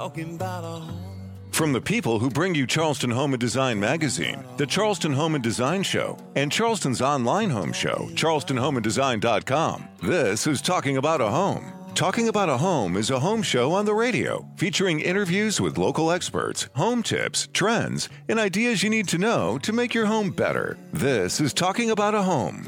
talking about a home. From the people who bring you Charleston Home and Design Magazine, the Charleston Home and Design Show, and Charleston's online home show, charlestonhomeanddesign.com, this is Talking About a Home. Talking About a Home is a home show on the radio featuring interviews with local experts, home tips, trends, and ideas you need to know to make your home better. This is Talking About a Home.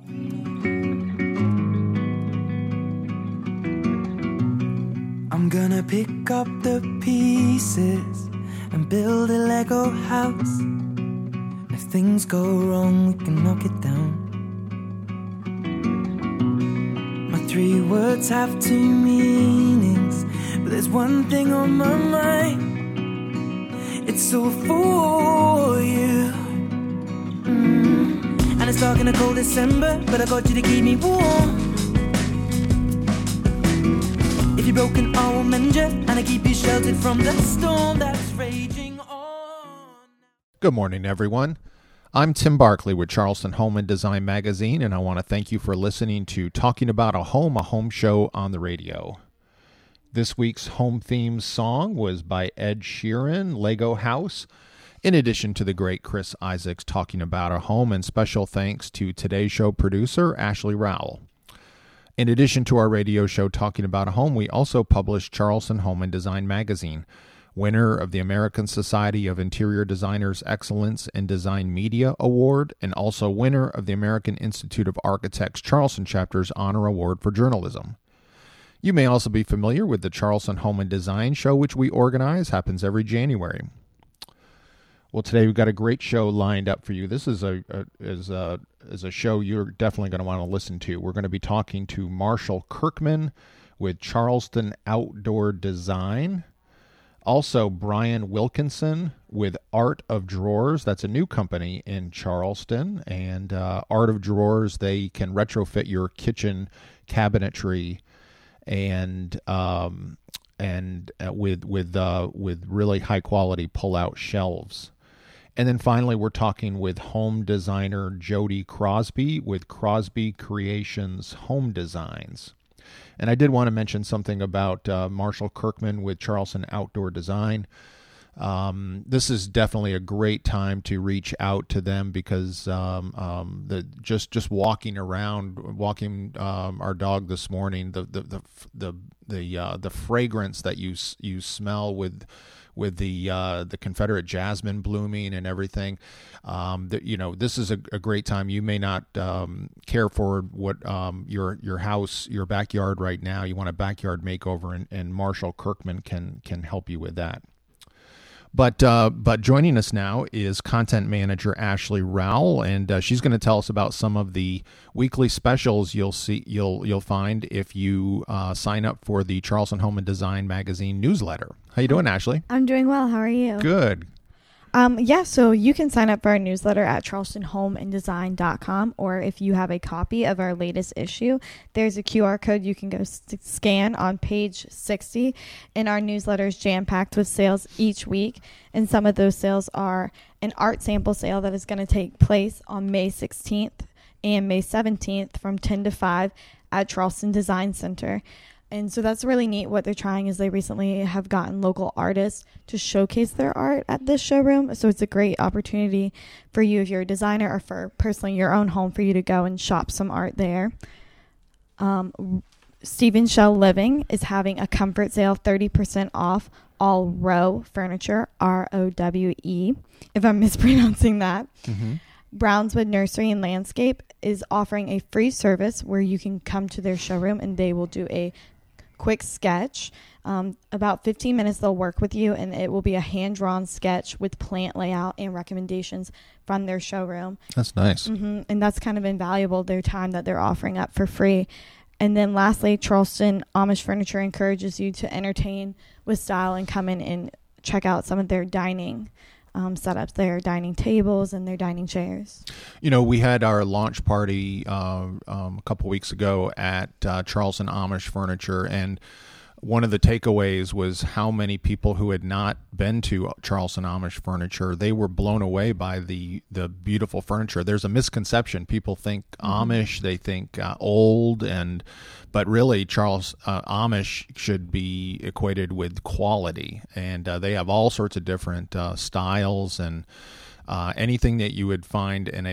I'm gonna pick up the pieces and build a Lego house. If things go wrong, we can knock it down. My 3 words have 2 meanings, but there's one thing on my mind. It's all for you. And it's dark in a cold December, but I got you to keep me warm. If you're broken, I will mend you, and I keep you sheltered from the storm that's raging on. Good morning, everyone. I'm Tim Barkley with Charleston Home and Design Magazine, and I want to thank you for listening to Talking About a home show on the radio. This week's home theme song was by Ed Sheeran, Lego House, in addition to the great Chris Isaacs Talking About a Home, and special thanks to today's show producer, Ashley Rowell. In addition to our radio show Talking About a Home, we also publish Charleston Home and Design Magazine, winner of the American Society of Interior Designers Excellence in Design Media Award, and also winner of the American Institute of Architects Charleston Chapter's Honor Award for Journalism. You may also be familiar with the Charleston Home and Design Show, which we organize, happens every January. Well, today we've got a great show lined up for you. This is a show you're definitely going to want to listen to. We're going to be talking to Marshall Kirkman with Charleston Outdoor Design. Also, Brian Wilkinson with Art of Drawers. That's a new company in Charleston. And Art of Drawers, they can retrofit your kitchen cabinetry and with really high quality pull-out shelves. And then finally, we're talking with home designer Jody Crosby with Crosby Creations Home Designs. And I did want to mention something about Marshall Kirkman with Charleston Outdoor Design. This is definitely a great time to reach out to them because just walking around, our dog this morning, the fragrance that you smell with the Confederate jasmine blooming and everything, this is a great time. You may not care for what your house, your backyard right now. You want a backyard makeover, and Marshall Kirkman can help you with that. But joining us now is content manager Ashley Rowell, and she's going to tell us about some of the weekly specials you'll find if you sign up for the Charleston Home and Design Magazine newsletter. How you doing, Ashley? I'm doing well. How are you? Good. So you can sign up for our newsletter at charlestonhomeanddesign.com, or if you have a copy of our latest issue, there's a QR code you can go scan on page 60, and our newsletter is jam-packed with sales each week, and some of those sales are an art sample sale that is going to take place on May 16th and May 17th from 10 to 5 at Charleston Design Center. And so that's really neat. What they're trying is they recently have gotten local artists to showcase their art at this showroom. So it's a great opportunity for you if you're a designer, or for personally your own home, for you to go and shop some art there. Stephen Shell Living is having a comfort sale, 30% off all Rowe furniture, ROWE, if I'm mispronouncing that. Mm-hmm. Brownswood Nursery and Landscape is offering a free service where you can come to their showroom and they will do a quick sketch. About 15 minutes they'll work with you, and it will be a hand-drawn sketch with plant layout and recommendations from their showroom. That's nice. Mm-hmm. And that's kind of invaluable, their time that they're offering up for free. And then lastly, Charleston Amish Furniture encourages you to entertain with style and come in and check out some of their dining setups, their dining tables and their dining chairs. We had our launch party a couple weeks ago at Charleston Amish Furniture, and one of the takeaways was how many people who had not been to Charleston Amish Furniture, they were blown away by the beautiful furniture. There's a misconception. People think Amish, they think old, but really Amish should be equated with quality, and they have all sorts of different styles and anything that you would find in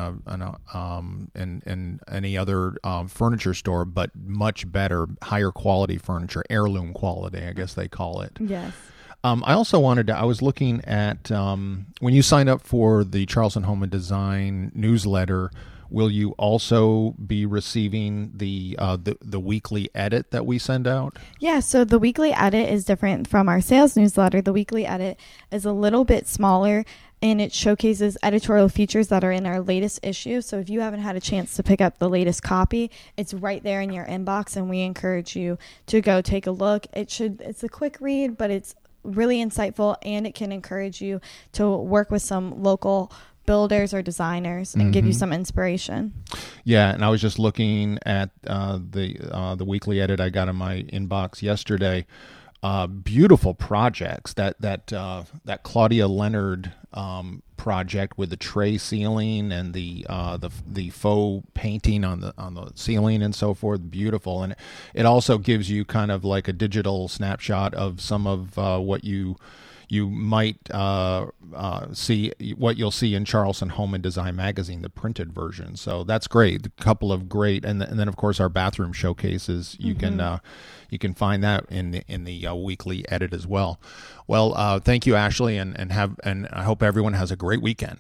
any other furniture store, but much better, higher quality furniture, heirloom quality, I guess they call it. Yes. I also I was looking at when you sign up for the Charleston Home and Design newsletter, will you also be receiving the weekly edit that we send out? Yeah, so the weekly edit is different from our sales newsletter. The weekly edit is a little bit smaller, and it showcases editorial features that are in our latest issue. So if you haven't had a chance to pick up the latest copy, it's right there in your inbox, and we encourage you to go take a look. It's a quick read, but it's really insightful, and it can encourage you to work with some local builders or designers and give you some inspiration. Yeah, and I was just looking at the weekly edit I got in my inbox yesterday. Beautiful projects. That Claudia Leonard project with the tray ceiling and the faux painting on the ceiling and so forth. Beautiful, and it also gives you kind of like a digital snapshot of some of what you might see, what you'll see in Charleston Home and Design magazine, the printed version. So that's great. A couple of great, and then of course our bathroom showcases. You can find that in the weekly edit as well. Well, thank you, Ashley, and I hope everyone has a great weekend.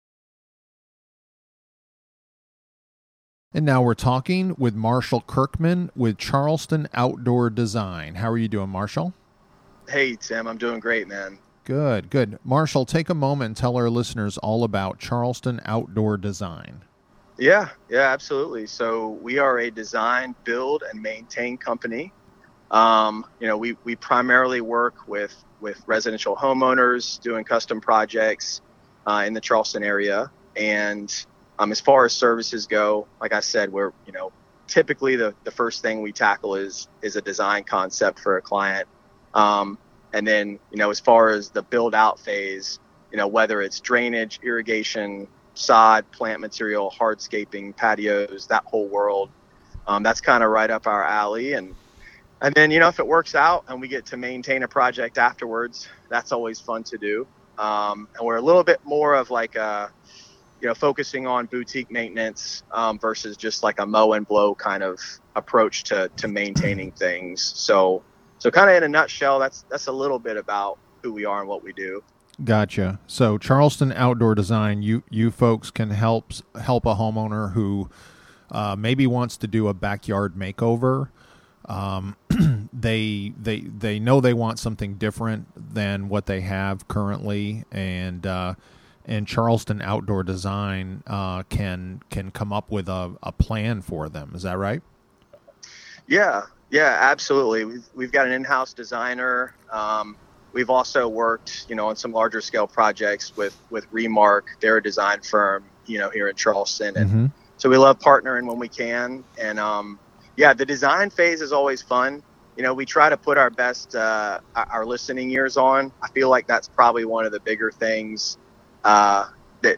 And now we're talking with Marshall Kirkman with Charleston Outdoor Design. How are you doing, Marshall? Hey, Tim, I'm doing great, man. Good. Marshall, take a moment and tell our listeners all about Charleston Outdoor Design. Yeah, absolutely. So we are a design, build, and maintain company. We primarily work with residential homeowners doing custom projects in the Charleston area. And as far as services go, like I said, we're, typically the first thing we tackle is a design concept for a client. And then, as far as the build out phase, whether it's drainage, irrigation, sod, plant material, hardscaping, patios, that whole world, that's kind of right up our alley. And then, if it works out and we get to maintain a project afterwards, that's always fun to do. And we're a little bit more of like focusing on boutique maintenance versus just like a mow and blow kind of approach to maintaining things. So kind of in a nutshell, that's a little bit about who we are and what we do. Gotcha. So Charleston Outdoor Design, you folks can help a homeowner who maybe wants to do a backyard makeover. They know they want something different than what they have currently, and Charleston Outdoor Design can come up with a plan for them. Is that right? Yeah, absolutely. We've got an in-house designer. We've also worked, on some larger scale projects with Remark. They're a design firm, here in Charleston. And so we love partnering when we can. And the design phase is always fun. We try to put our best, our listening ears on. I feel like that's probably one of the bigger things that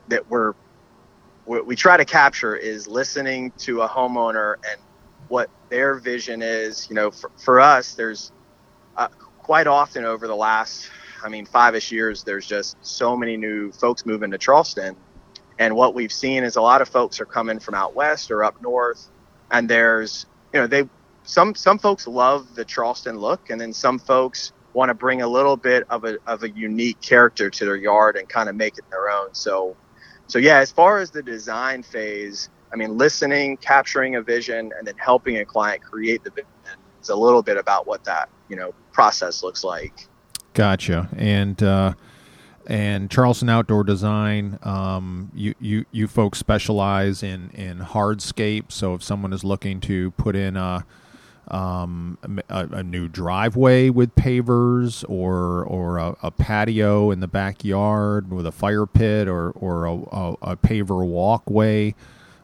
we try to capture is listening to a homeowner and what their vision is. For us, there's quite often over the last, 5-ish years, there's just so many new folks moving to Charleston. And what we've seen is a lot of folks are coming from out west or up north. And there's, some folks love the Charleston look. And then some folks want to bring a little bit of a unique character to their yard and kind of make it their own. So yeah, as far as the design phase, listening, capturing a vision, and then helping a client create the vision is a little bit about what that, process looks like. Gotcha. And Charleston Outdoor Design, you folks specialize in hardscape. So if someone is looking to put in a new driveway with pavers or a patio in the backyard with a fire pit or a paver walkway,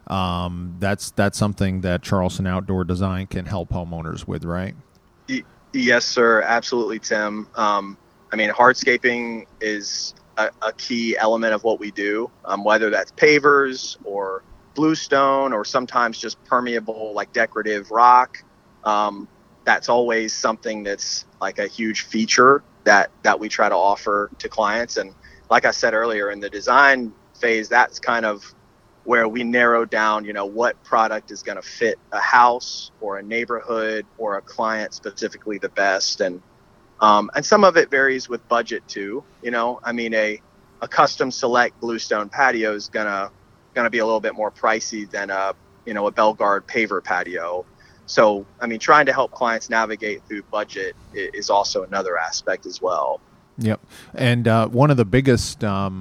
that's something that Charleston Outdoor Design can help homeowners with, right? Yes, sir. Absolutely, Tim. I mean, hardscaping is a key element of what we do, whether that's pavers or bluestone or sometimes just permeable, like decorative rock. That's always something that's like a huge feature that we try to offer to clients. And like I said earlier, in the design phase, that's kind of where we narrow down, what product is going to fit a house or a neighborhood or a client specifically the best. And some of it varies with budget too. I mean, a custom select bluestone patio is gonna be a little bit more pricey than a Belgard paver patio. So, I mean, trying to help clients navigate through budget is also another aspect as well. Yep. And one of the biggest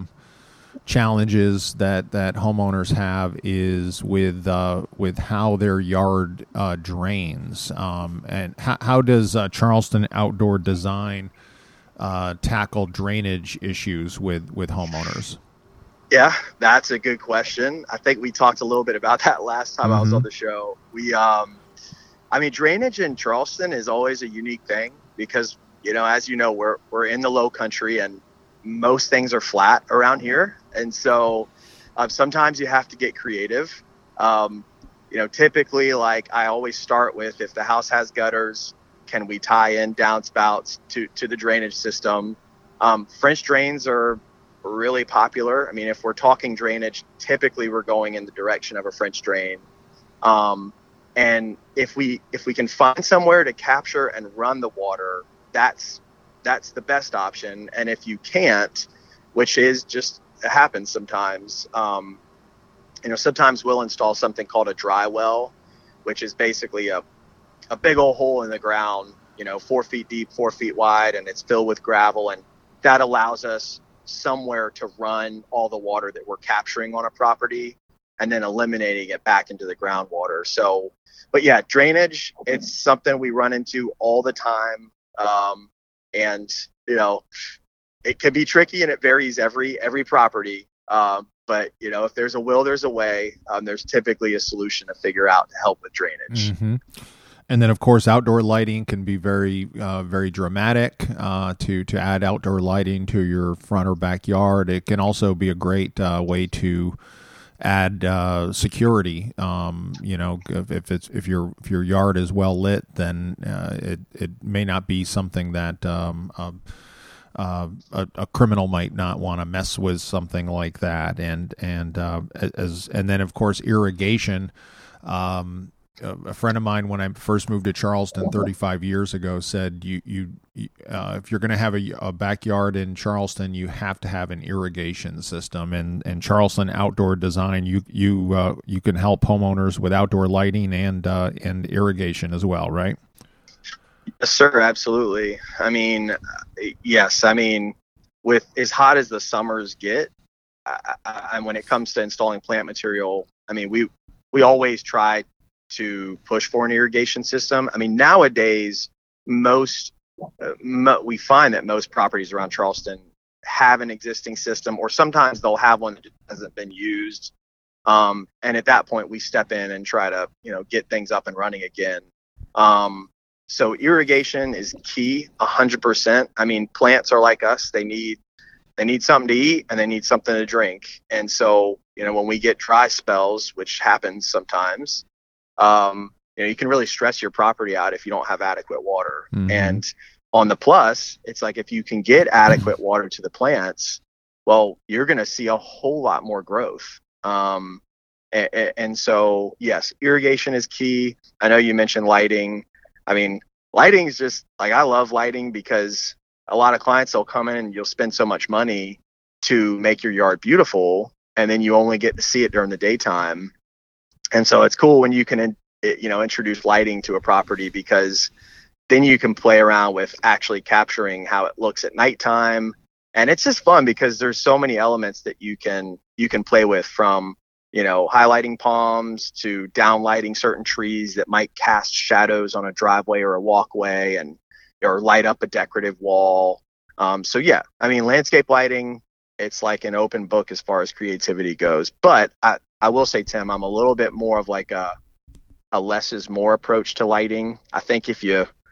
challenges that homeowners have is with how their yard drains. And how does Charleston Outdoor Design tackle drainage issues with homeowners? Yeah, that's a good question. I think we talked a little bit about that last time I was on the show. I mean, drainage in Charleston is always a unique thing because, as you know, we're in the low country and most things are flat around here. And so sometimes you have to get creative. Typically, like I always start with, if the house has gutters, can we tie in downspouts to the drainage system? French drains are really popular. I mean, if we're talking drainage, typically we're going in the direction of a French drain. And if we can find somewhere to capture and run the water, that's the best option. And if you can't, which is just, it happens sometimes, sometimes we'll install something called a dry well, which is basically a big old hole in the ground, 4 feet deep, 4 feet wide, and it's filled with gravel. And that allows us somewhere to run all the water that we're capturing on a property and then eliminating it back into the groundwater. So, but yeah, drainage, it's something we run into all the time. And, it can be tricky and it varies every property. But, if there's a will, there's a way. There's typically a solution to figure out to help with drainage. Mm-hmm. And then, of course, outdoor lighting can be very, very dramatic. To add outdoor lighting to your front or backyard, it can also be a great way to add security. If your yard is well lit, then it may not be something that a criminal might not want to mess with, something like that. And then, of course, irrigation. A friend of mine, when I first moved to Charleston 35 years ago, said if you're going to have a backyard in Charleston, you have to have an irrigation system. And Charleston Outdoor Design, you can help homeowners with outdoor lighting and irrigation as well, right? Yes, sir. Absolutely. I mean, yes. I mean, with as hot as the summers get, and when it comes to installing plant material, I mean, we always try to push for an irrigation system. I mean, nowadays, we find that most properties around Charleston have an existing system, or sometimes they'll have one that hasn't been used. And at that point, we step in and try to, get things up and running again. So irrigation is key, 100%. I mean, plants are like us; they need something to eat and they need something to drink. And so, when we get dry spells, which happens sometimes, you can really stress your property out if you don't have adequate water. Mm-hmm. And on the plus, it's like if you can get adequate water to the plants, well, you're going to see a whole lot more growth. And so, yes, irrigation is key. I know you mentioned lighting. I mean, lighting is just like, I love lighting because a lot of clients will come in and you'll spend so much money to make your yard beautiful, and then you only get to see it during the daytime. And so it's cool when you can, introduce lighting to a property, because then you can play around with actually capturing how it looks at nighttime. And it's just fun because there's so many elements that you can play with, from, highlighting palms to downlighting certain trees that might cast shadows on a driveway or a walkway, or light up a decorative wall. So yeah, I mean, landscape lighting, it's like an open book as far as creativity goes. But I will say, Tim, I'm a little bit more of like a less is more approach to lighting. I think if you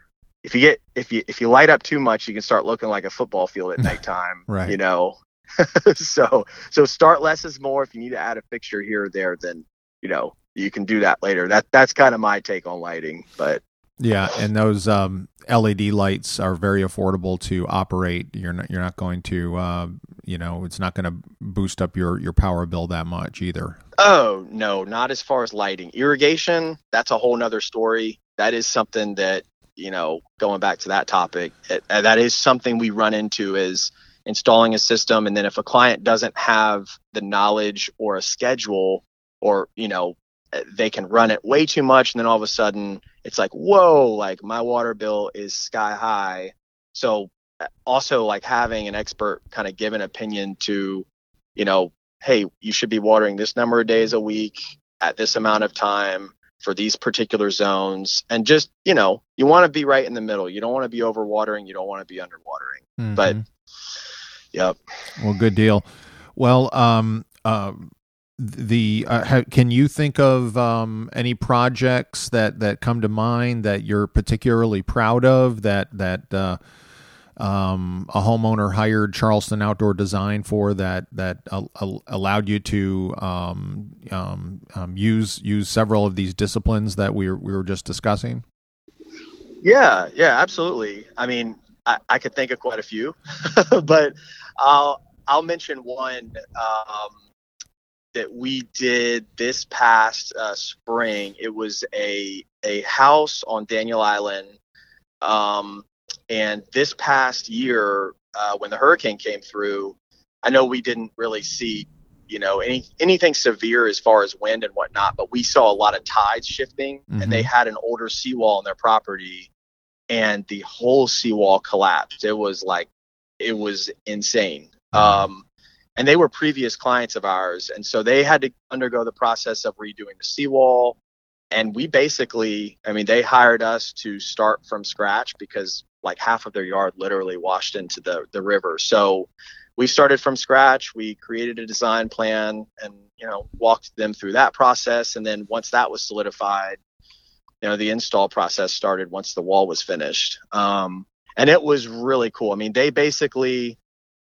if you light up too much, you can start looking like a football field at nighttime. Right. You know, so start less is more. If you need to add a fixture here or there, then you can do that later. That's kind of my take on lighting. But yeah, and those LED lights are very affordable to operate. You're not going to it's not going to boost up your power bill that much either. Oh no, not as far as lighting. Irrigation, that's a whole nother story. That is something that, going back to that topic, that is something we run into, is installing a system, and then if a client doesn't have the knowledge or a schedule, or they can run it way too much, and then all of a sudden it's like, whoa, like my water bill is sky high. So also, like, having an expert kind of give an opinion to, hey, you should be watering this number of days a week at this amount of time for these particular zones. And just, you want to be right in the middle. You don't want to be overwatering. You don't want to be underwatering. Mm-hmm. But yep. Well, good deal. Well, can you think of any projects that come to mind that you're particularly proud of that a homeowner hired Charleston Outdoor Design for that allowed you to use several of these disciplines that we were just discussing? Yeah, absolutely. I mean, I could think of quite a few, but I'll mention one that we did this past spring. It was a house on Daniel Island. And this past year, when the hurricane came through, I know we didn't really see, anything severe as far as wind and whatnot, but we saw a lot of tides shifting, mm-hmm. and they had an older seawall on their property, and the whole seawall collapsed. It was insane. And they were previous clients of ours. And so they had to undergo the process of redoing the seawall. And we basically, they hired us to start from scratch, because like half of their yard literally washed into the river. So we started from scratch. We created a design plan and, walked them through that process. And then once that was solidified, the install process started once the wall was finished. And it was really cool. They basically,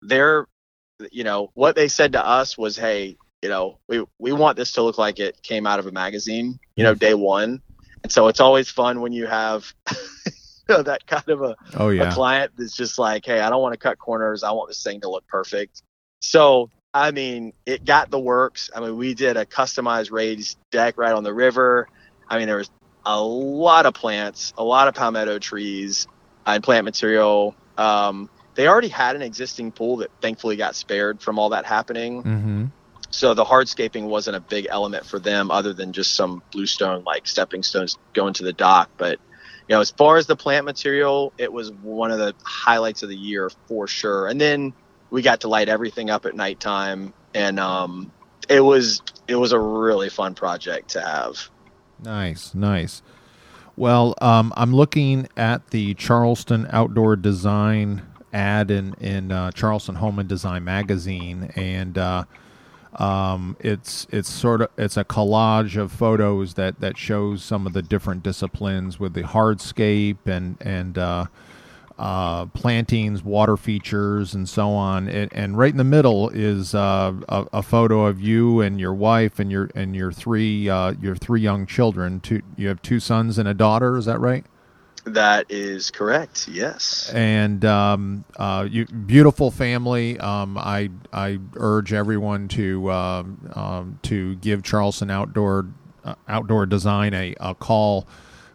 what they said to us was, hey, we want this to look like it came out of a magazine, day one. And so it's always fun when you have that kind of a client that's just like, hey, I don't want to cut corners. I want this thing to look perfect. So, it got the works. We did a customized raised deck right on the river. There was a lot of plants, a lot of palmetto trees and plant material. They already had an existing pool that thankfully got spared from all that happening. Mm-hmm. So the hardscaping wasn't a big element for them, other than just some bluestone, like stepping stones going to the dock. But, as far as the plant material, it was one of the highlights of the year for sure. And then we got to light everything up at nighttime. And it was a really fun project to have. Nice. Well, I'm looking at the Charleston Outdoor Design ad in Charleston Home and Design magazine, and it's a collage of photos that shows some of the different disciplines with the hardscape and plantings, water features, and so on. And right in the middle is a photo of you and your wife and your three young children. You have 2 sons and a daughter. Is that right? That is correct. Yes. And you beautiful family. I urge everyone to give Charleston Outdoor Design a call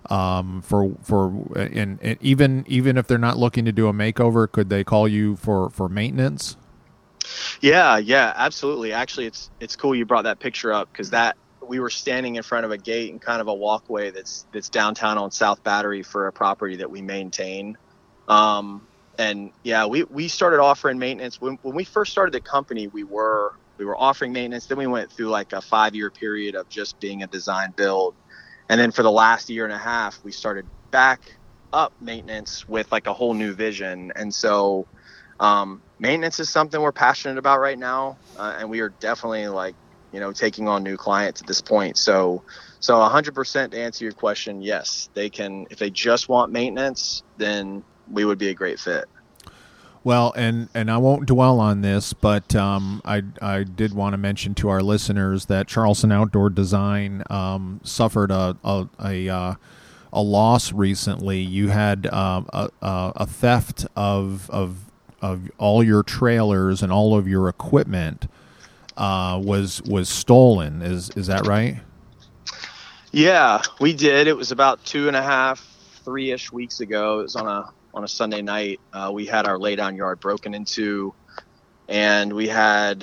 and even if they're not looking to do a makeover, could they call you for maintenance? Yeah, absolutely. Actually, it's cool you brought that picture up, because we were standing in front of a gate and kind of a walkway that's downtown on South Battery for a property that we maintain. And yeah, we started offering maintenance when we first started the company. We were offering maintenance. Then we went through like a 5-year period of just being a design build. And then for the last year and a half, we started back up maintenance with like a whole new vision. And so maintenance is something we're passionate about right now. And we are definitely like taking on new clients at this point. So 100% to answer your question, yes, they can. If they just want maintenance, then we would be a great fit. Well, and I won't dwell on this, but I did want to mention to our listeners that Charleston Outdoor Design suffered a loss recently. You had a theft of all your trailers and all of your equipment was stolen. Is that right? Yeah, we did. It was about 2.5, 3-ish weeks ago. It was on a Sunday night. We had our laydown yard broken into, and we had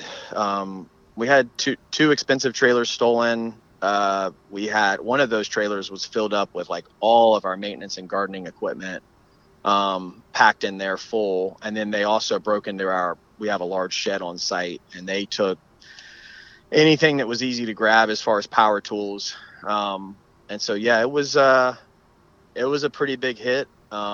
two expensive trailers stolen. We had one of those trailers was filled up with like all of our maintenance and gardening equipment, packed in there full. And then they also broke into we have a large shed on site, and they took anything that was easy to grab as far as power tools. And so, yeah, it was a pretty big hit.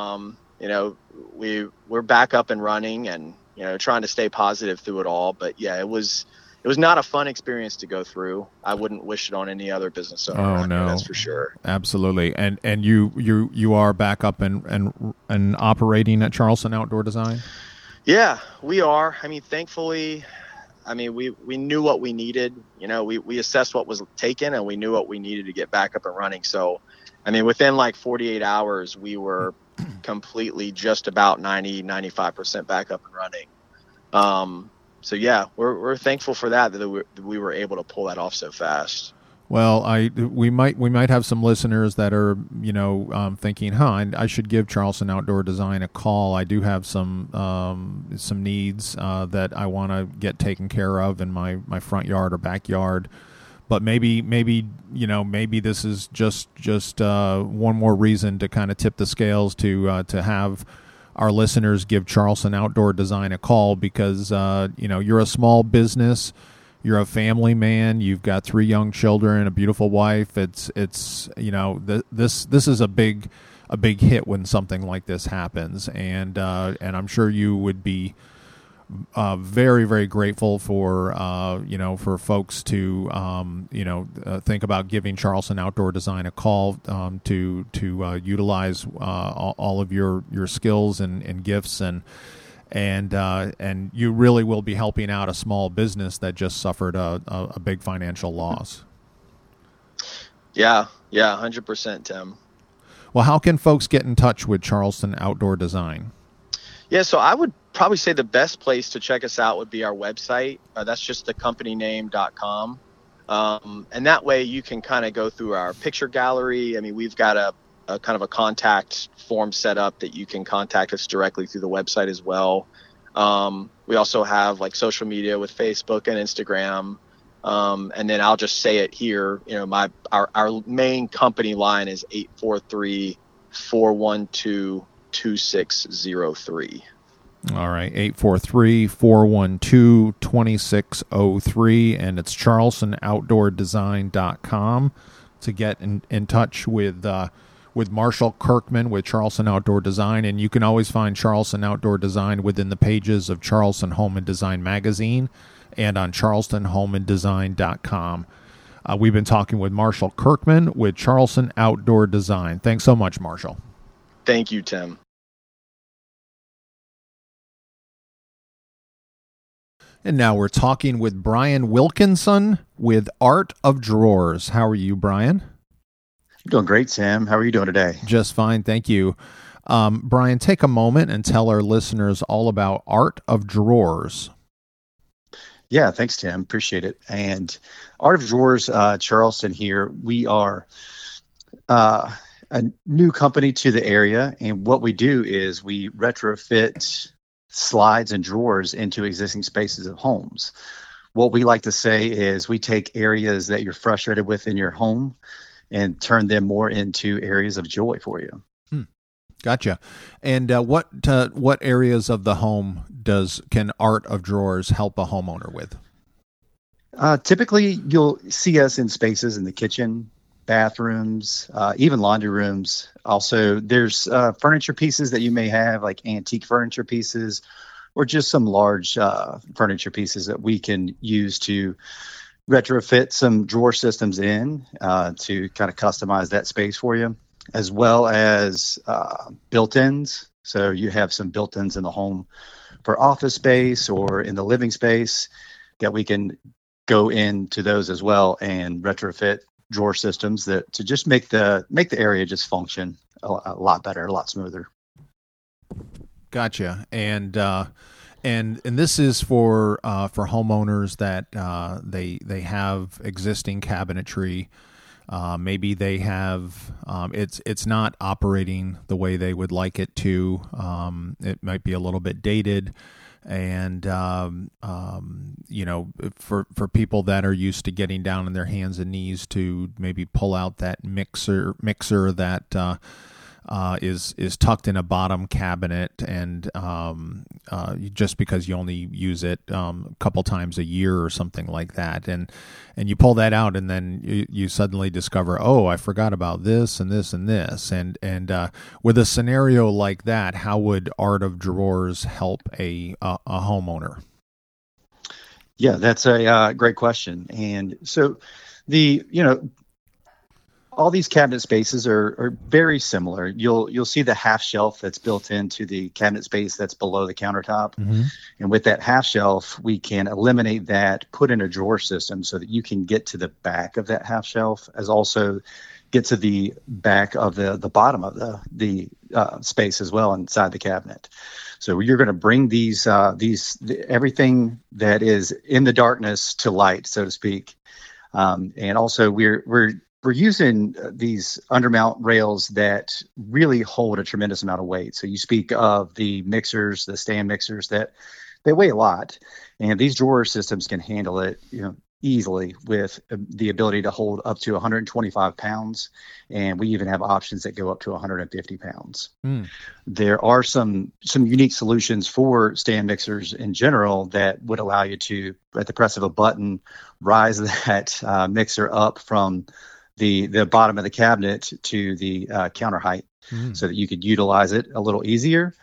We're back up and running, and, trying to stay positive through it all. But yeah, it was not a fun experience to go through. I wouldn't wish it on any other business owner. Oh, no, that's for sure. Absolutely. And you are back up and operating at Charleston Outdoor Design? Yeah, we are. I mean, thankfully, we knew what we needed. We assessed what was taken, and we knew what we needed to get back up and running. So, within like 48 hours, we were completely just about 95% back up and running. So yeah, we're thankful for that we were able to pull that off so fast. Well, we might have some listeners that are thinking, I should give Charleston Outdoor Design a call. I do have some needs that I want to get taken care of in my front yard or backyard. But maybe this is just one more reason to kind of tip the scales to have our listeners give Charleston Outdoor Design a call, because you're a small business, you're a family man, you've got 3 young children, a beautiful wife. This is a big hit when something like this happens, and I'm sure you would be very, very grateful for folks to think about giving Charleston Outdoor Design a call to utilize all of your skills and gifts, and you really will be helping out a small business that just suffered a big financial loss. Yeah, 100%, Tim. Well, how can folks get in touch with Charleston Outdoor Design? Yeah, so I would probably say the best place to check us out would be our website. That's just thecompanyname.com. And that way you can kind of go through our picture gallery. We've got a kind of a contact form set up that you can contact us directly through the website as well. We also have like social media with Facebook and Instagram. And then I'll just say it here, our main company line is 843-412-2603. All right, 843-412-2603, and it's charlestonOutdoorDesign.com to get in touch with Marshall Kirkman with Charleston Outdoor Design, and you can always find Charleston Outdoor Design within the pages of Charleston Home and Design magazine and on charlestonhomeanddesign.com. We've been talking with Marshall Kirkman with Charleston Outdoor Design. Thanks so much, Marshall. Thank you, Tim. And now we're talking with Brian Wilkinson with Art of Drawers. How are you, Brian? I'm doing great, Sam. How are you doing today? Just fine, thank you. Brian, take a moment and tell our listeners all about Art of Drawers. Yeah, thanks, Tim. Appreciate it. And Art of Drawers, Charleston here, we are a new company to the area. And what we do is we retrofit slides and drawers into existing spaces of homes. What we like to say is we take areas that you're frustrated with in your home and turn them more into areas of joy for you. Gotcha. And what areas of the home can Art of Drawers help a homeowner with? Typically, you'll see us in spaces in the kitchen, bathrooms, even laundry rooms. Also, there's furniture pieces that you may have, like antique furniture pieces, or just some large furniture pieces that we can use to retrofit some drawer systems in to kind of customize that space for you, as well as built-ins. So you have some built-ins in the home for office space or in the living space that we can go into those as well and retrofit drawer systems that to just make the area just function a lot better, a lot smoother. Gotcha. And this is for homeowners that they have existing cabinetry. Maybe they have it's not operating the way they would like it to. It might be a little bit dated, and for people that are used to getting down on their hands and knees to maybe pull out that mixer that is tucked in a bottom cabinet, and just because you only use it a couple times a year or something like that, and you pull that out, and then you suddenly discover, oh, I forgot about this and this and this, and with a scenario like that, how would Art of Drawers help a homeowner? Yeah, that's a great question, and so all these cabinet spaces are very similar. You'll see the half shelf that's built into the cabinet space that's below the countertop. Mm-hmm. And with that half shelf, we can eliminate that, put in a drawer system so that you can get to the back of that half shelf, as also get to the back of the bottom of the space as well inside the cabinet. So you're going to bring these everything that is in the darkness to light, so to speak. And also we're using these undermount rails that really hold a tremendous amount of weight. So you speak of the mixers, the stand mixers, that they weigh a lot, and these drawer systems can handle it, easily, with the ability to hold up to 125 pounds. And we even have options that go up to 150 pounds. Mm. There are some unique solutions for stand mixers in general that would allow you to, at the press of a button, rise that mixer up from the bottom of the cabinet to the counter height, so that you could utilize it a little easier.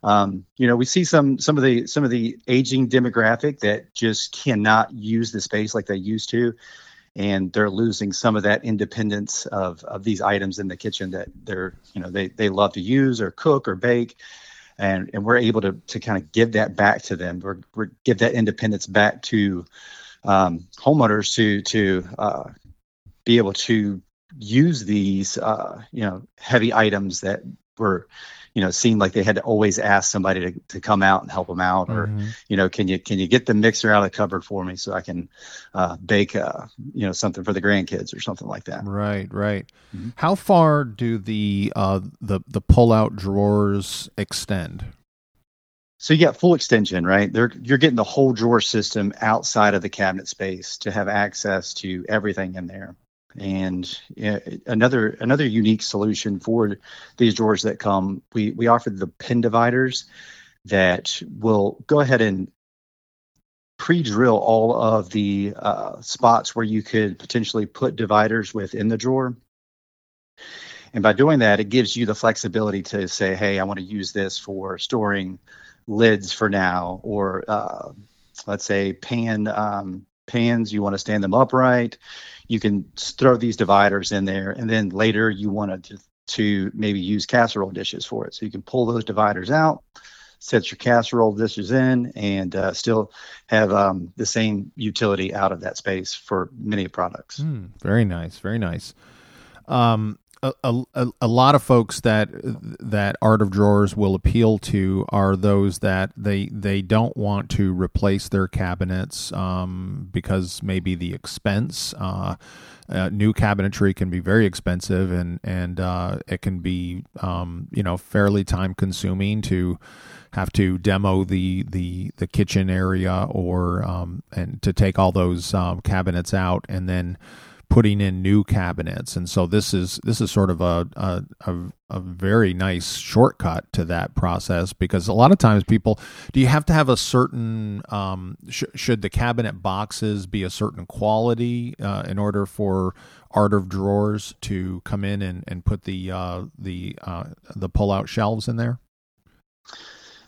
We see some of the aging demographic that just cannot use the space like they used to, and they're losing some of that independence of these items in the kitchen that they love to use or cook or bake, and we're able to kind of give that back to them. We're give that independence back to homeowners to be able to use these, heavy items that were, seemed like they had to always ask somebody to come out and help them out, or, can you get the mixer out of the cupboard for me so I can bake, something for the grandkids or something like that. Right. Mm-hmm. How far do the pull-out drawers extend? So you got full extension, right? You're getting the whole drawer system outside of the cabinet space to have access to everything in there. And another unique solution for these drawers that come, we offer the pin dividers that will go ahead and pre-drill all of the spots where you could potentially put dividers within the drawer. And by doing that, it gives you the flexibility to say, hey, I want to use this for storing lids for now, or let's say pans, you want to stand them upright. You can throw these dividers in there, and then later you want to maybe use casserole dishes for it. So you can pull those dividers out, set your casserole dishes in, and still have the same utility out of that space for many products. Very nice, very nice. A lot of folks that Art of Drawers will appeal to are those that they don't want to replace their cabinets because maybe the expense. New cabinetry can be very expensive, and it can be fairly time consuming to have to demo the kitchen area, or and to take all those cabinets out and then putting in new cabinets. And so this is sort of a very nice shortcut to that process, because a lot of times do you have to have a certain should the cabinet boxes be a certain quality in order for Art of Drawers to come in and put the pull-out shelves in there?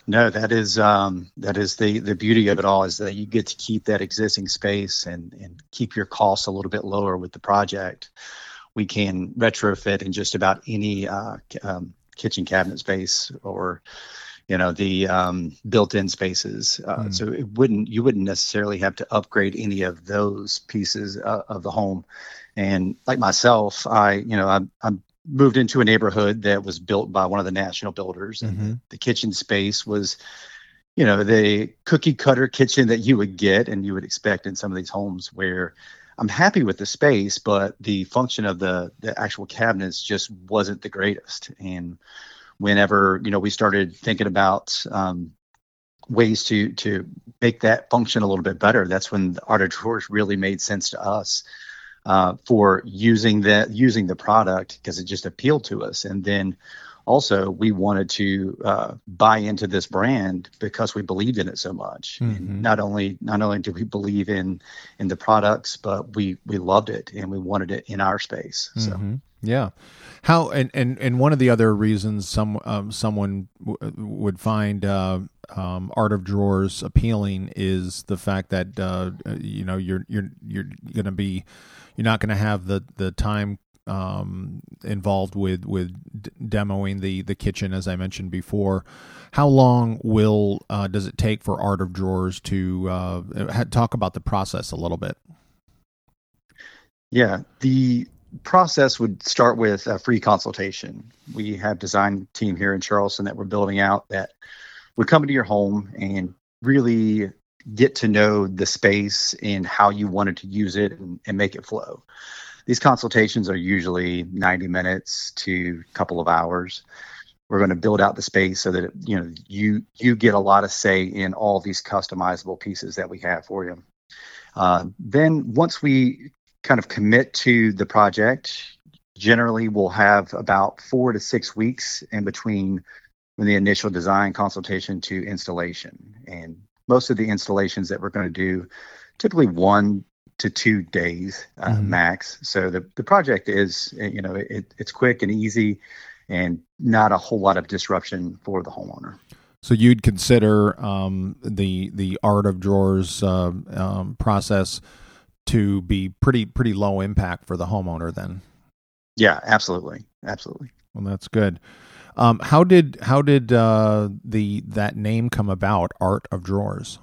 No, that is the beauty of it all, is that you get to keep that existing space and keep your costs a little bit lower with the project. We can retrofit in just about any kitchen cabinet space, or the built-in spaces. So you wouldn't necessarily have to upgrade any of those pieces of the home. And like myself, I moved into a neighborhood that was built by one of the national builders, and the kitchen space was, the cookie cutter kitchen that you would get and you would expect in some of these homes, where I'm happy with the space, but the function of the actual cabinets just wasn't the greatest. And whenever, we started thinking about ways to make that function a little bit better, that's when the Art of Drawers really made sense to us. For using the product, because it just appealed to us. And then also we wanted to buy into this brand because we believed in it so much. And not only did we believe in the products, but we loved it and we wanted it in our space. So yeah. How and one of the other reasons someone would find Art of Drawers appealing is the fact that you're not going to have the time involved with demoing the kitchen, as I mentioned before. How long does it take for Art of Drawers to talk about the process a little bit? Yeah, the process would start with a free consultation. We have design team here in Charleston that we're building out that would come into your home and really get to know the space and how you wanted to use it and make it flow. These consultations are usually 90 minutes to a couple of hours. We're going to build out the space so that you get a lot of say in all these customizable pieces that we have for you. Then once we kind of commit to the project, generally we'll have about 4 to 6 weeks in between from the initial design consultation to installation. And most of the installations that we're going to do, typically 1 to 2 days max. So the project is, it's quick and easy and not a whole lot of disruption for the homeowner. So you'd consider the Art of Drawers process to be pretty low impact for the homeowner then? Yeah, absolutely. Well, that's good. How did that name come about, Art of Drawers?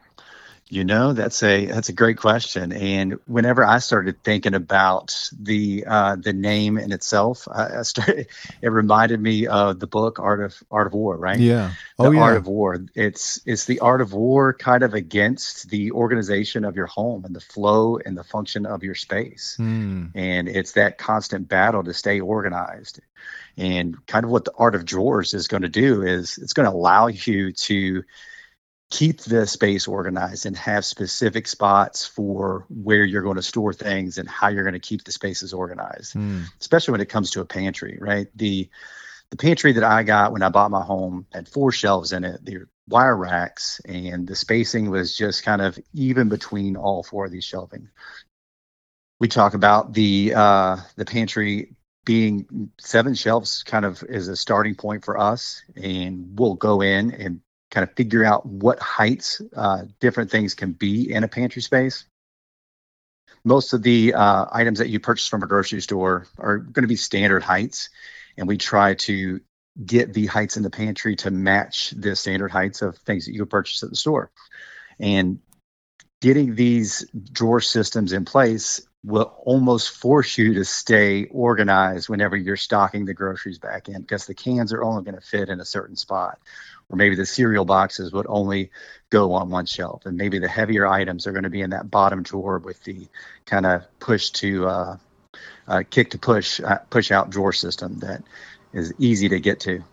That's a great question. And whenever I started thinking about the name in itself, it reminded me of the book Art of War, right? Yeah. Art of War. It's the art of war kind of against the organization of your home and the flow and the function of your space. And it's that constant battle to stay organized. And kind of what the Art of Drawers is going to do is it's going to allow you to keep the space organized and have specific spots for where you're going to store things and how you're going to keep the spaces organized, especially when it comes to a pantry, right? The pantry that I got when I bought my home had 4 shelves in it. They're wire racks, and the spacing was just kind of even between all 4 of these shelving. We talk about the pantry being 7 shelves kind of is a starting point for us, and we'll go in and kind of figure out what heights different things can be in a pantry space. Most of the items that you purchase from a grocery store are going to be standard heights, and we try to get the heights in the pantry to match the standard heights of things that you purchase at the store. And getting these drawer systems in place will almost force you to stay organized whenever you're stocking the groceries back in, because the cans are only going to fit in a certain spot. Or maybe the cereal boxes would only go on one shelf, and maybe the heavier items are going to be in that bottom drawer with the kind of push to kick to push out drawer system that is easy to get to.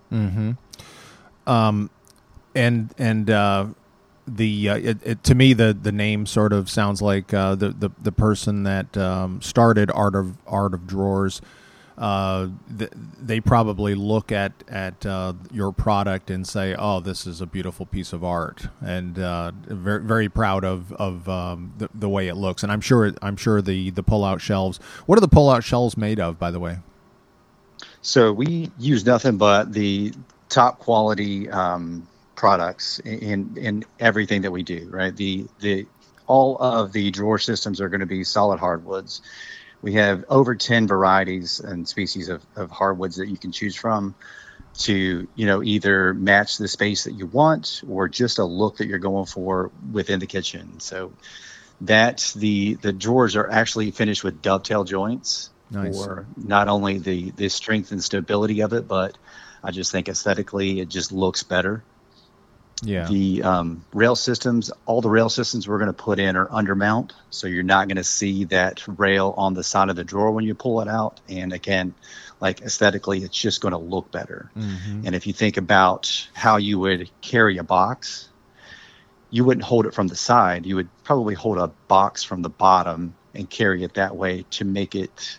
To me the name sort of sounds like the person that started Art of Drawers. They probably look at your product and say, "Oh, this is a beautiful piece of art," and very very proud of the way it looks. And I'm sure the pull-out shelves. What are the pull-out shelves made of, by the way? So we use nothing but the top quality products in everything that we do, right? All of the drawer systems are going to be solid hardwoods. We have over 10 varieties and species of hardwoods that you can choose from to, either match the space that you want or just a look that you're going for within the kitchen. So that the drawers are actually finished with dovetail joints. Nice. For not only the strength and stability of it, but I just think aesthetically it just looks better. Yeah. The rail systems, all the rail systems we're going to put in are undermount, so you're not going to see that rail on the side of the drawer when you pull it out. And again, like aesthetically, it's just going to look better. Mm-hmm. And if you think about how you would carry a box, you wouldn't hold it from the side. You would probably hold a box from the bottom and carry it that way to make it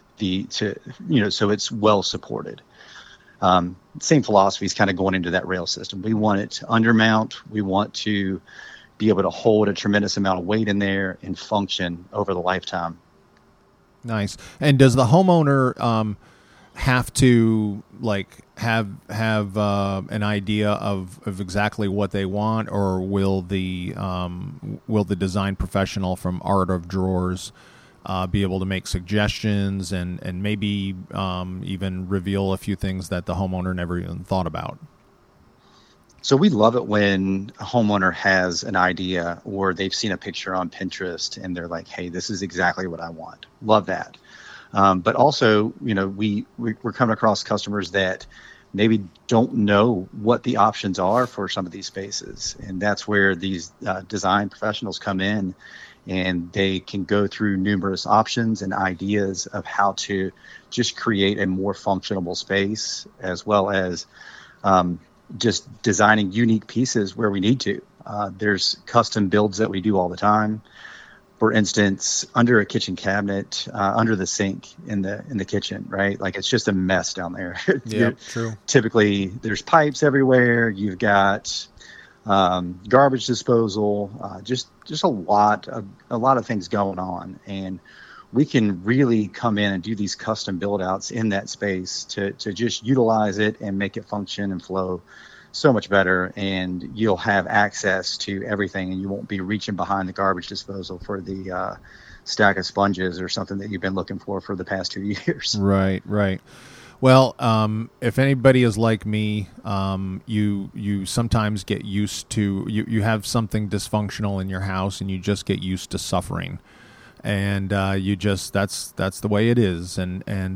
so it's well supported. Same philosophy is kind of going into that rail system. We want it to undermount. We want to be able to hold a tremendous amount of weight in there and function over the lifetime. Nice. And does the homeowner have to have an idea of exactly what they want, or will the design professional from Art of Drawers be able to make suggestions and maybe even reveal a few things that the homeowner never even thought about? So we love it when a homeowner has an idea or they've seen a picture on Pinterest and they're like, hey, this is exactly what I want. Love that. But also, we're coming across customers that maybe don't know what the options are for some of these spaces. And that's where these design professionals come in, and they can go through numerous options and ideas of how to just create a more functional space, as well as just designing unique pieces where we need to. There's custom builds that we do all the time. For instance, under a kitchen cabinet, under the sink in the kitchen, right? Like it's just a mess down there. Yeah, true. Typically, there's pipes everywhere. You've got garbage disposal, just a lot of things going on, and we can really come in and do these custom build outs in that space to just utilize it and make it function and flow so much better. And you'll have access to everything, and you won't be reaching behind the garbage disposal for the stack of sponges or something that you've been looking for the past 2 years. Right. Well, if anybody is like me, you sometimes get used to, you have something dysfunctional in your house and you just get used to suffering. And that's the way it is. And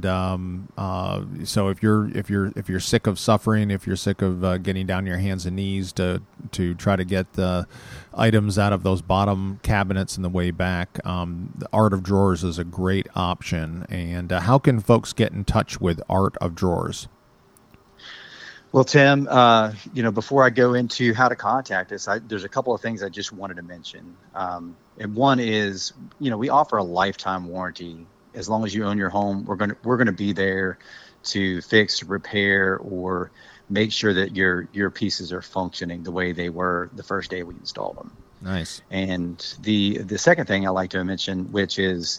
so if you're sick of suffering, if you're sick of getting down your hands and knees to try to get the items out of those bottom cabinets in the way back, the Art of Drawers is a great option. And how can folks get in touch with Art of Drawers? Well, Tim, before I go into how to contact us, there's a couple of things I just wanted to mention. And one is, we offer a lifetime warranty. As long as you own your home, we're going to be there to fix, repair, or make sure that your pieces are functioning the way they were the first day we installed them. Nice. And the second thing I like to mention, which is,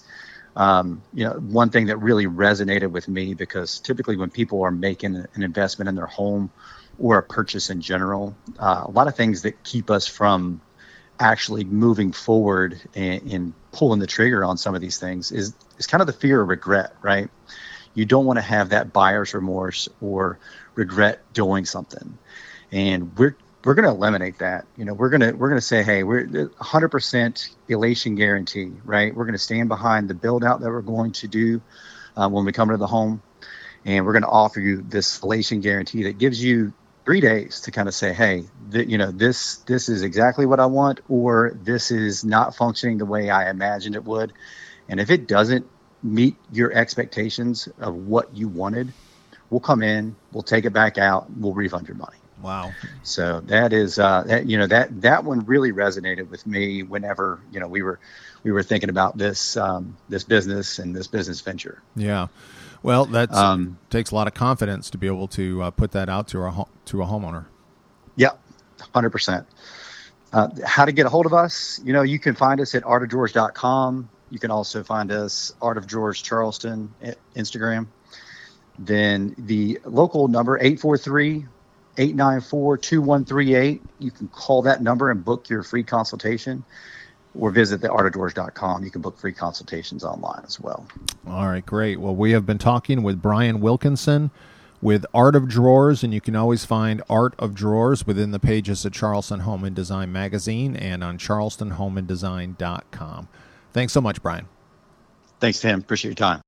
one thing that really resonated with me, because typically when people are making an investment in their home or a purchase in general, a lot of things that keep us from actually moving forward and pulling the trigger on some of these things is kind of the fear of regret, right? You don't want to have that buyer's remorse or regret doing something. And we're going to eliminate that. We're going to say, hey, we're 100% elation guarantee, right? We're going to stand behind the build out that we're going to do when we come into the home. And we're going to offer you this elation guarantee that gives you 3 days to kind of say, hey, this is exactly what I want, or this is not functioning the way I imagined it would. And if it doesn't meet your expectations of what you wanted, we'll come in, we'll take it back out, we'll refund your money. Wow. So that is that one really resonated with me whenever we were thinking about this business and this business venture. Yeah. Well, that takes a lot of confidence to be able to put that out to a homeowner. Yeah, 100%. How to get a hold of us? You can find us at artofdrawers.com. You can also find us Art of Drawers Charleston at Instagram. Then the local number 843 894-2138. You can call that number and book your free consultation, or visit theartofdrawers.com. You can book free consultations online as well. All right, great. Well, we have been talking with Brian Wilkinson with Art of Drawers, and you can always find Art of Drawers within the pages of Charleston Home and Design magazine and on charlestonhomeanddesign.com. Thanks so much, Brian. Thanks, Tim. Appreciate your time.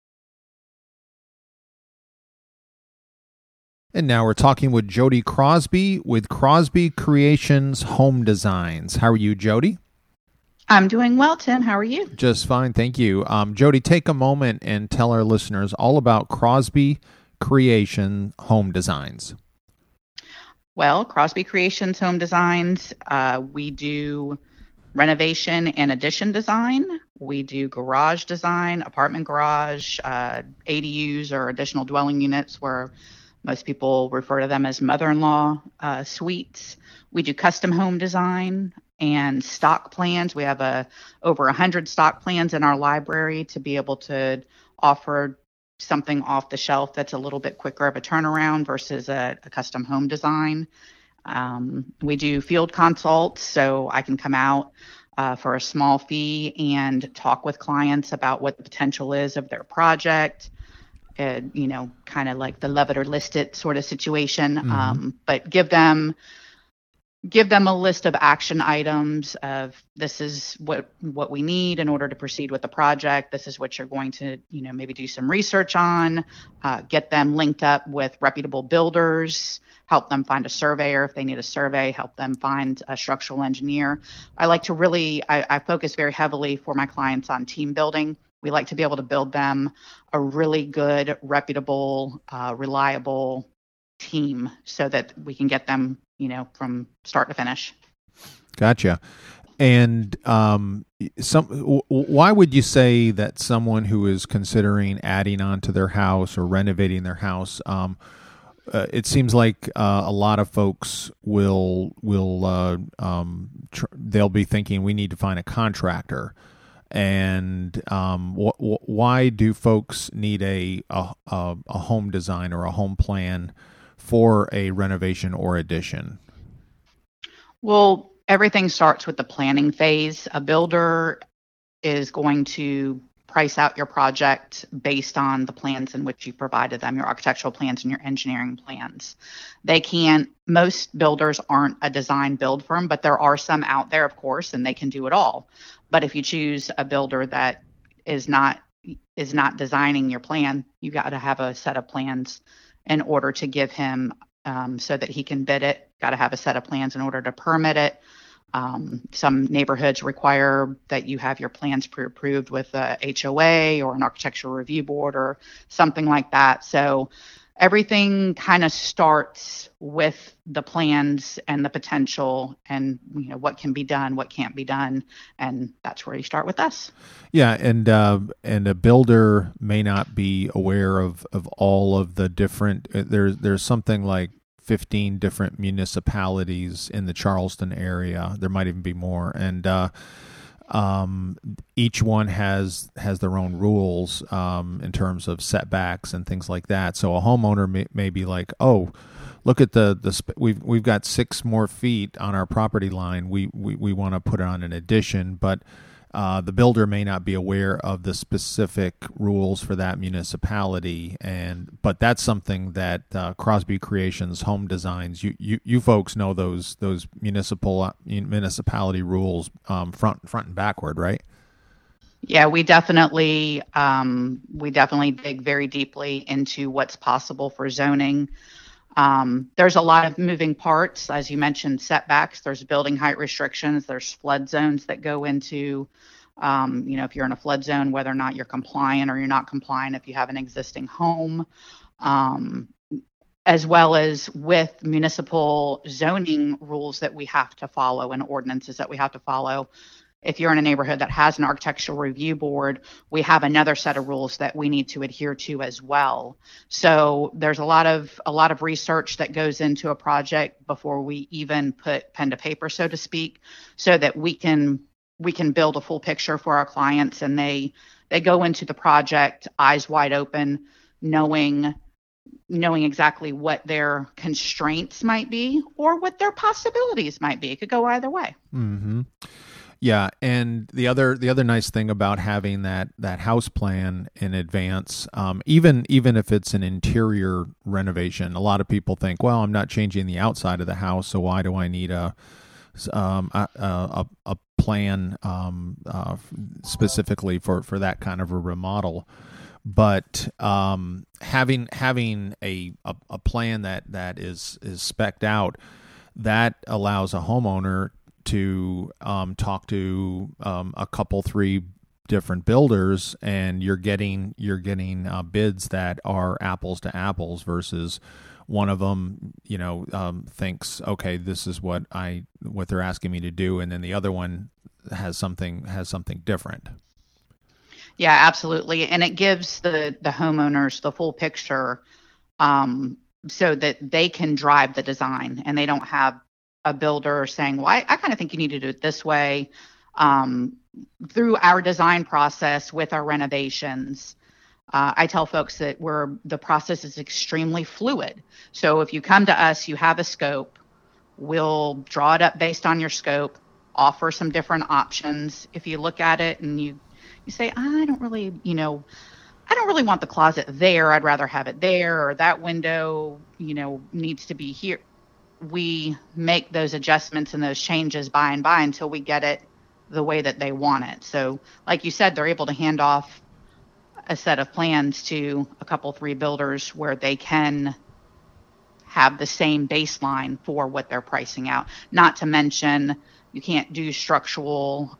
And now we're talking with Jody Crosby with Crosby Creations Home Designs. How are you, Jody? I'm doing well, Tim. How are you? Just fine, thank you. Jody, take a moment and tell our listeners all about Crosby Creation Home Designs. Well, Crosby Creations Home Designs, we do renovation and addition design. We do garage design, apartment garage, ADUs or additional dwelling units, where most people refer to them as mother-in-law suites. We do custom home design and stock plans. We have over 100 stock plans in our library to be able to offer something off the shelf that's a little bit quicker of a turnaround versus a custom home design. We do field consults, so I can come out for a small fee and talk with clients about what the potential is of their project. Kind of like the love it or list it sort of situation, but give them a list of action items of this is what we need in order to proceed with the project. This is what you're going to, maybe do some research on, get them linked up with reputable builders, help them find a surveyor if they need a survey, help them find a structural engineer. I like to I focus very heavily for my clients on team building. We like to be able to build them a really good, reputable, reliable team so that we can get them, from start to finish. Gotcha. And why would you say that someone who is considering adding on to their house or renovating their house, it seems like a lot of folks will they'll be thinking we need to find a contractor. And why do folks need a home design or a home plan for a renovation or addition? Well, everything starts with the planning phase. A builder is going to price out your project based on the plans in which you provided them, your architectural plans and your engineering plans. Most builders aren't a design build firm, but there are some out there, of course, and they can do it all. But if you choose a builder that is not designing your plan, you got to have a set of plans in order to give him so that he can bid it. Got to have a set of plans in order to permit it. Some neighborhoods require that you have your plans pre-approved with a HOA or an architectural review board or something like that. So everything kind of starts with the plans and the potential and what can be done, what can't be done, and that's where you start with us. Yeah, and a builder may not be aware of all of the different. There's something like 15 different municipalities in the Charleston area. There might even be more, and each one has their own rules in terms of setbacks and things like that. So a homeowner may be like, oh, look at we've got 6 more feet on our property line. We want to put it on an addition, but the builder may not be aware of the specific rules for that municipality, but that's something that Crosby Creations Home Designs. You folks know those municipality rules front and backward, right? Yeah, we definitely dig very deeply into what's possible for zoning. There's a lot of moving parts, as you mentioned, setbacks. There's building height restrictions. There's flood zones that go into, if you're in a flood zone, whether or not you're compliant or you're not compliant if you have an existing home, as well as with municipal zoning rules that we have to follow and ordinances that we have to follow. If you're in a neighborhood that has an architectural review board, we have another set of rules that we need to adhere to as well. So there's a lot of research that goes into a project before we even put pen to paper, so to speak, so that we can build a full picture for our clients, and they go into the project eyes wide open, knowing knowing exactly what their constraints might be or what their possibilities might be. It could go either way. Mm-hmm. Yeah, and the other nice thing about having that house plan in advance, even if it's an interior renovation, a lot of people think, well, I'm not changing the outside of the house, so why do I need a plan specifically for that kind of a remodel? But having a plan that is spec'd out, that allows a homeowner to talk to a couple, 3 different builders, and you're getting bids that are apples to apples versus one of them, thinks, okay, this is what they're asking me to do, and then the other one has something different. Yeah, absolutely. And it gives the homeowners the full picture, so that they can drive the design and they don't have a builder saying, well, I kind of think you need to do it this way. Through our design process with our renovations, I tell folks that the process is extremely fluid. So if you come to us, you have a scope, we'll draw it up based on your scope, offer some different options. If you look at it and you say, I don't really want the closet there. I'd rather have it there, or that window, needs to be here. We make those adjustments and those changes by and by until we get it the way that they want it. So like you said, they're able to hand off a set of plans to a couple, 3 builders where they can have the same baseline for what they're pricing out. Not to mention, you can't do structural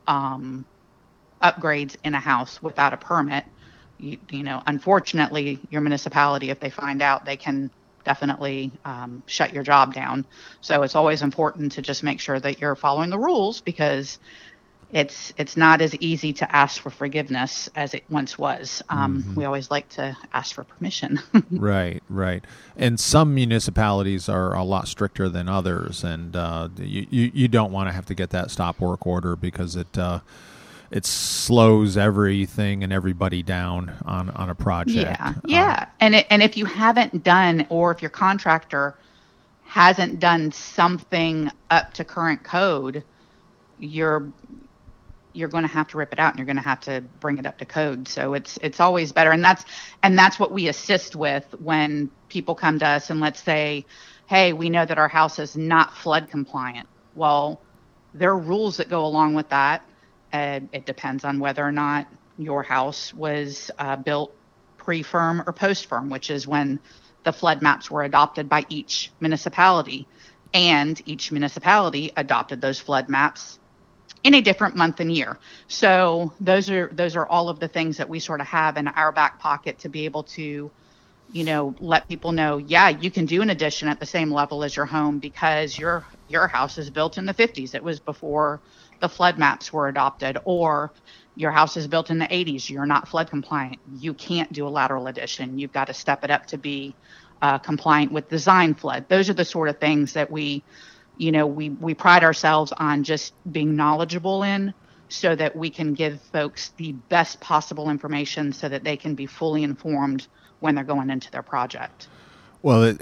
upgrades in a house without a permit. Unfortunately, your municipality, if they find out, they can definitely shut your job down. So it's always important to just make sure that you're following the rules, because it's not as easy to ask for forgiveness as it once was. We always like to ask for permission. Right. And some municipalities are a lot stricter than others, and you don't want to have to get that stop work order, because it slows everything and everybody down on a project. Yeah. And if you haven't done, or if your contractor hasn't done something up to current code, you're going to have to rip it out and you're going to have to bring it up to code. So it's always better. And that's what we assist with when people come to us and let's say, hey, we know that our house is not flood compliant. Well, there are rules that go along with that. It depends on whether or not your house was built pre-firm or post-firm, which is when the flood maps were adopted by each municipality. And each municipality adopted those flood maps in a different month and year. So those are all of the things that we sort of have in our back pocket to be able to, let people know, yeah, you can do an addition at the same level as your home because your house is built in the 50s. It was before the flood maps were adopted, or your house is built in the 80s. You're not flood compliant. You can't do a lateral addition. You've got to step it up to be compliant with design flood. Those are the sort of things that we pride ourselves on just being knowledgeable in, so that we can give folks the best possible information so that they can be fully informed when they're going into their project. Well,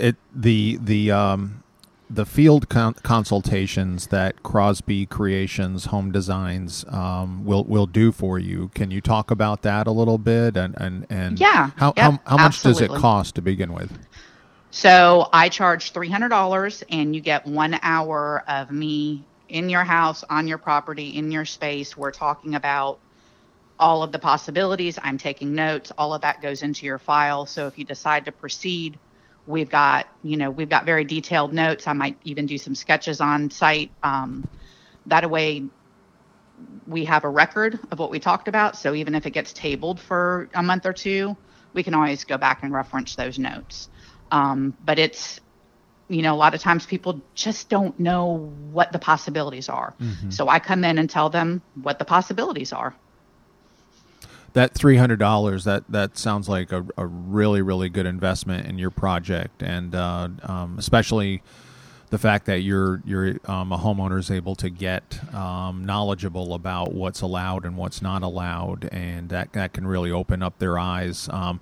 the field consultations that Crosby Creations Home Designs will do for you. Can you talk about that a little bit? And how much does it cost to begin with? So I charge $300, and you get 1 hour of me in your house, on your property, in your space. We're talking about all of the possibilities. I'm taking notes. All of that goes into your file. So if you decide to proceed, we've got very detailed notes. I might even do some sketches on site. That way we have a record of what we talked about. So even if it gets tabled for a month or 2, we can always go back and reference those notes. But it's, a lot of times people just don't know what the possibilities are. Mm-hmm. So I come in and tell them what the possibilities are. That $300, that sounds like a really, really good investment in your project, and especially the fact that you're a homeowner is able to get knowledgeable about what's allowed and what's not allowed, and that can really open up their eyes.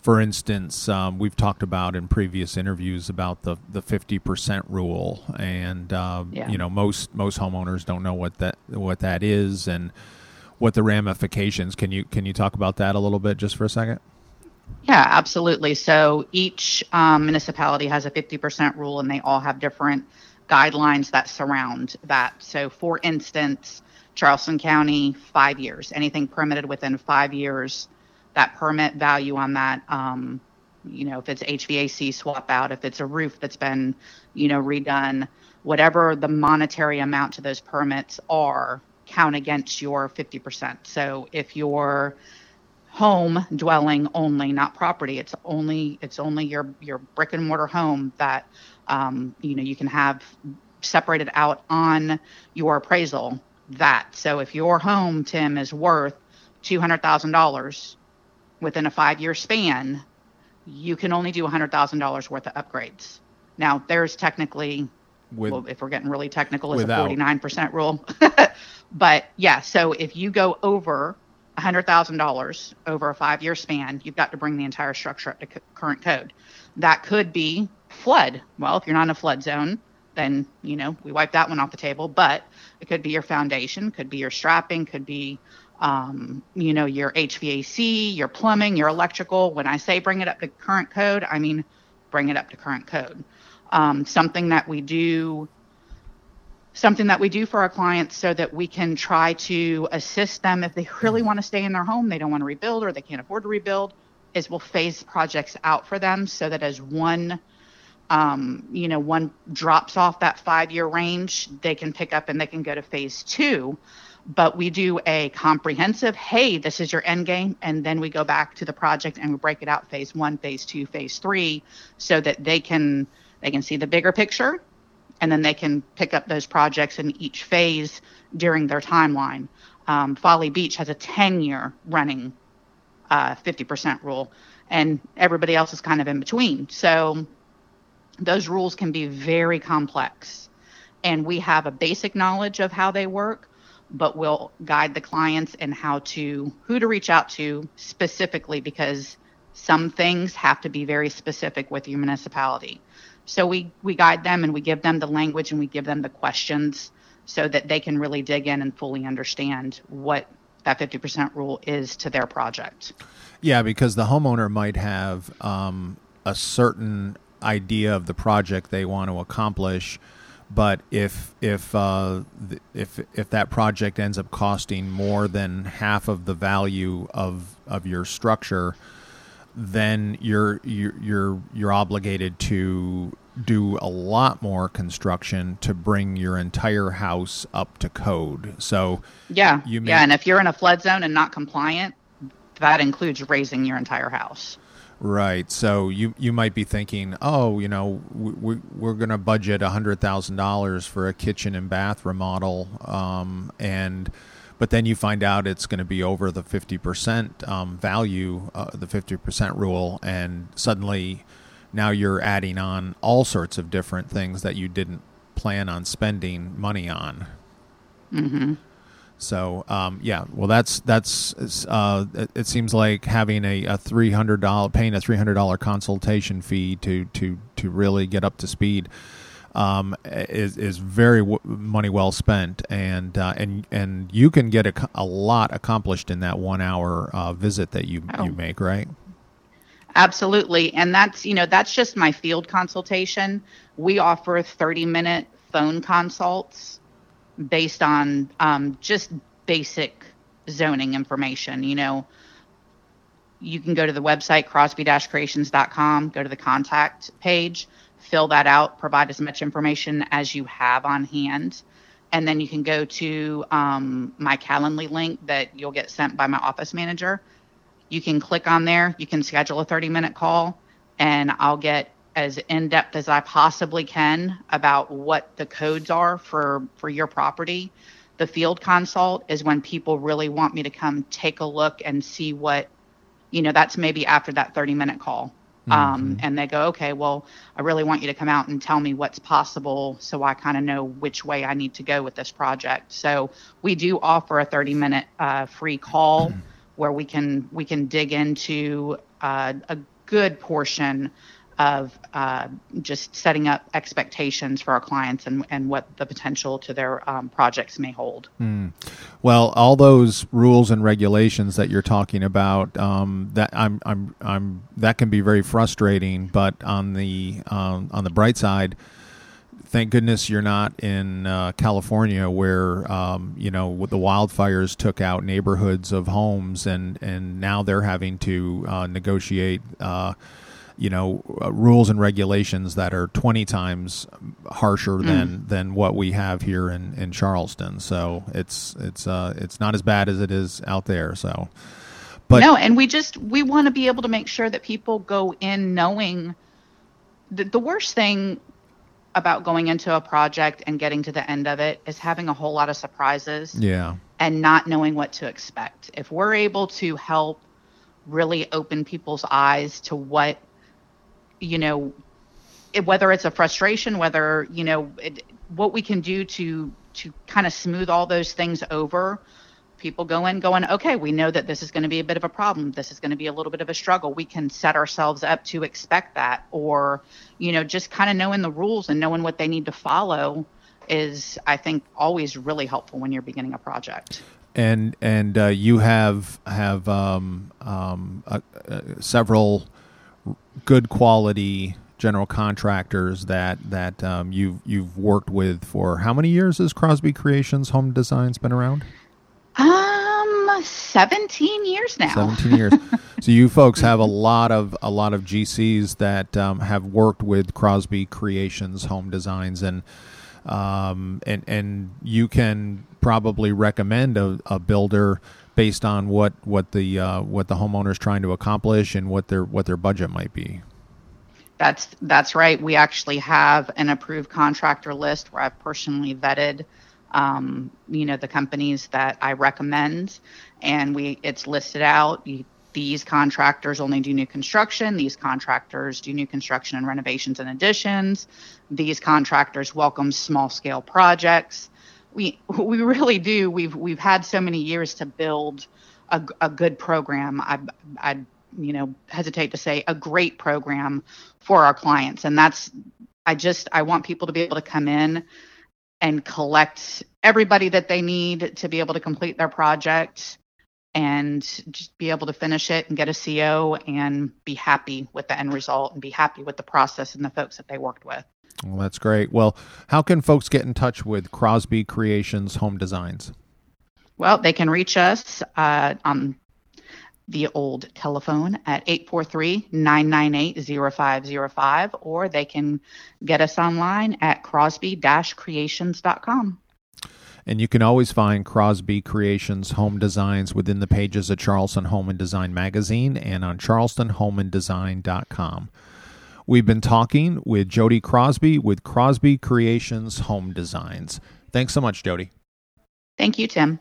for instance, we've talked about in previous interviews about the 50% rule, and most homeowners don't know what that is and what the ramifications. Can you talk about that a little bit just for a second? Yeah, absolutely. So each municipality has a 50% rule, and they all have different guidelines that surround that. So, for instance, Charleston County, 5 years. Anything permitted within 5 years, that permit value on that, if it's HVAC swap out, if it's a roof that's been, redone, whatever the monetary amount to those permits are, count against your 50%. So if your home dwelling only, not property, it's only your brick and mortar home that, you can have separated out on your appraisal. So if your home, Tim, is worth $200,000 within a 5-year span, you can only do $100,000 worth of upgrades. Now, there's technically, if we're getting really technical, is a 49% rule. But yeah, so if you go over $100,000 over a 5-year span, you've got to bring the entire structure up to current code. That could be flood. Well, if you're not in a flood zone, then, we wipe that one off the table. But it could be your foundation, could be your strapping, could be, your HVAC, your plumbing, your electrical. When I say bring it up to current code, I mean bring it up to current code. Something that we do for our clients so that we can try to assist them if they really want to stay in their home, they don't want to rebuild or they can't afford to rebuild, is we'll phase projects out for them so that as one drops off that 5-year range, they can pick up and they can go to phase 2. But we do a comprehensive, hey, this is your end game. And then we go back to the project and we break it out phase 1, phase 2, phase 3, so that they can see the bigger picture. And then they can pick up those projects in each phase during their timeline. Folly Beach has a 10-year running 50% rule, and everybody else is kind of in between. So those rules can be very complex. And we have a basic knowledge of how they work, but we'll guide the clients in who to reach out to specifically, because some things have to be very specific with your municipality. So we guide them and we give them the language and we give them the questions so that they can really dig in and fully understand what that 50% rule is to their project. Yeah, because the homeowner might have a certain idea of the project they want to accomplish, but if that project ends up costing more than half of the value of your structure, then you're obligated to do a lot more construction to bring your entire house up to code. So and if you're in a flood zone and not compliant, that includes raising your entire house. Right. So you might be thinking, we're going to budget $100,000 for a kitchen and bath remodel, but then you find out it's going to be over the 50% value, the 50% rule, and suddenly now you're adding on all sorts of different things that you didn't plan on spending money on. Mm-hmm. So, that's it seems like having paying a $300 consultation fee to really get up to speed is very money well spent, and you can get a lot accomplished in that 1 hour visit that you make, right? Absolutely. And that's just my field consultation. We offer 30-minute phone consults based on just basic zoning information. You can go to the website, crosby-creations.com, go to the contact page, fill that out, provide as much information as you have on hand. And then you can go to my Calendly link that you'll get sent by my office manager. You can click on there. You can schedule a 30-minute call, and I'll get as in-depth as I possibly can about what the codes are for your property. The field consult is when people really want me to come take a look and see what, that's maybe after that 30-minute call. Mm-hmm. And they go, okay, well, I really want you to come out and tell me what's possible so I kind of know which way I need to go with this project. So we do offer a 30-minute free call where we can dig into a good portion of just setting up expectations for our clients and what the potential to their projects may hold. Well, all those rules and regulations that you're talking about, that that can be very frustrating. But on the bright side, thank goodness you're not in California, where with the wildfires took out neighborhoods of homes, and now they're having to negotiate rules and regulations that are 20 times harsher than what we have here in Charleston. So it's not as bad as it is out there. So, but no, and we want to be able to make sure that people go in knowing the worst thing about going into a project and getting to the end of it is having a whole lot of surprises. Yeah. And not knowing what to expect. If we're able to help really open people's eyes to what, whether it's a frustration, whether, what we can do to kind of smooth all those things over, people going, okay, we know that this is going to be a bit of a problem. This is going to be a little bit of a struggle. We can set ourselves up to expect that, or, just kind of knowing the rules and knowing what they need to follow is, I think, always really helpful when you're beginning a project. And you have several good quality general contractors that you've worked with for how many years has Crosby Creations Home Designs been around? 17 years now. 17 years. So you folks have a lot of GCs that have worked with Crosby Creations Home Designs, and you can probably recommend a builder based on what the homeowner's trying to accomplish and what their budget might be. That's right. We actually have an approved contractor list where I've personally vetted the companies that I recommend, and it's listed out. These contractors only do new construction. These contractors do new construction and renovations and additions. These contractors welcome small scale projects. We really do. We've had so many years to build a good program. I hesitate to say a great program for our clients. And I want people to be able to come in and collect everybody that they need to be able to complete their project and just be able to finish it and get a CO and be happy with the end result and be happy with the process and the folks that they worked with. Well, that's great. Well, how can folks get in touch with Crosby Creations Home Designs? Well, they can reach us on the old telephone at 843-998-0505, or they can get us online at crosby-creations.com. And you can always find Crosby Creations Home Designs within the pages of Charleston Home and Design magazine and on charlestonhomeanddesign.com. We've been talking with Jody Crosby with Crosby Creations Home Designs. Thanks so much, Jody. Thank you, Tim.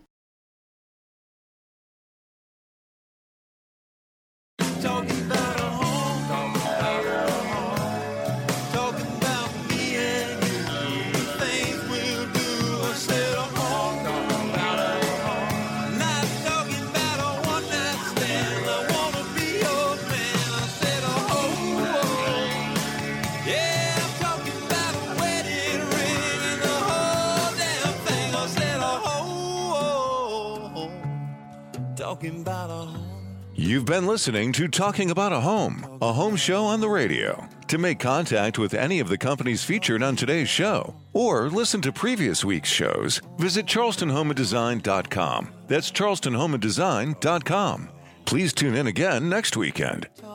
You've been listening to Talking About a home show on the radio. To make contact with any of the companies featured on today's show, or listen to previous week's shows, visit charlestonhomeanddesign.com. That's charlestonhomeanddesign.com. Please tune in again next weekend.